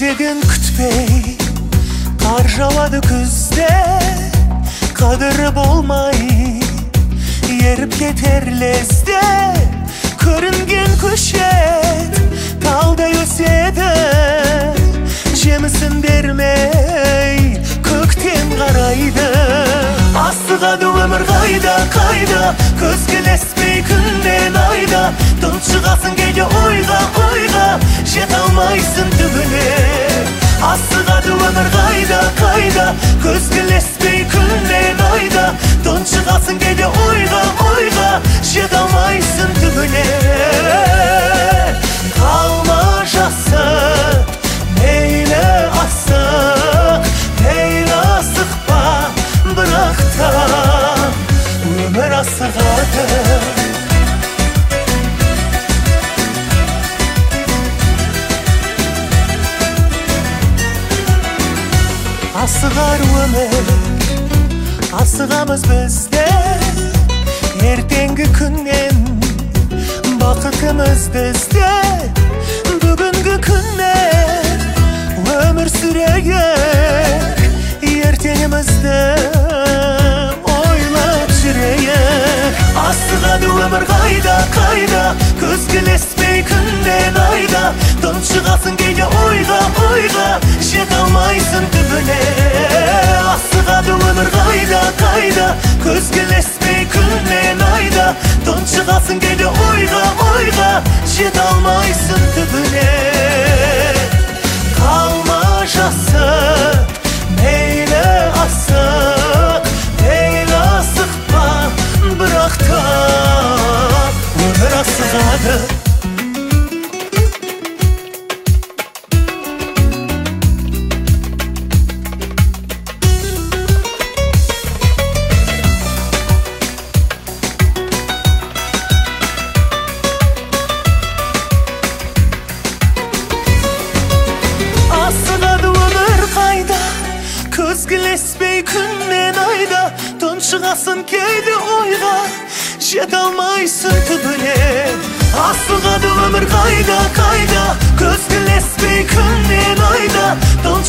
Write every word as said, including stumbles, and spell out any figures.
Кезегін күтпей қар жауады күзде, қадірі болмай еріп кетер лезде. Көрінген көшет талдай өседі, жемісін бермей көктен қарайды. Асығады өмір қайда қайда, көзге ілеспей күннен айда. Тұншығасың кейде ойға ойға, жете алмайсың түбіне. Асығады өмір қайда қайда, көзге ілеспей күннен айда. Тұншығасың кейде ойға ойға, жете алмайсың түбіне. Қалма жасып, мейлі асық, мейлі асықпа, бірақ та өмір асығады. Асығар өмір, асығамыз бізде, ертеңгі күннен бақытымызды іздеп. Бүгінгі күнмен өмір сүрейік, ертеңімізді ойлап жүрейік. Асығады өмір қайда қайда, көзге ілеспей күннен айда. Тұншығасың кейде ойға ойға, жете алмайсың түбіне. Асығады өмір қайда қайда, көзге ілеспей күннен айда. Тұншығасың кейде ойға ойға, жете алмайсың түбіне. Қалма жасып, мейлі асық, мейлі асықпа, бірақ та өмір асығады. Асығады өмір қайда, көзге ілеспей күннен айда. Тұншығасың кейде ойға, жете алмайсың түбіне. Асығады өмір қайда қайда, көзге ілеспей күннен айда.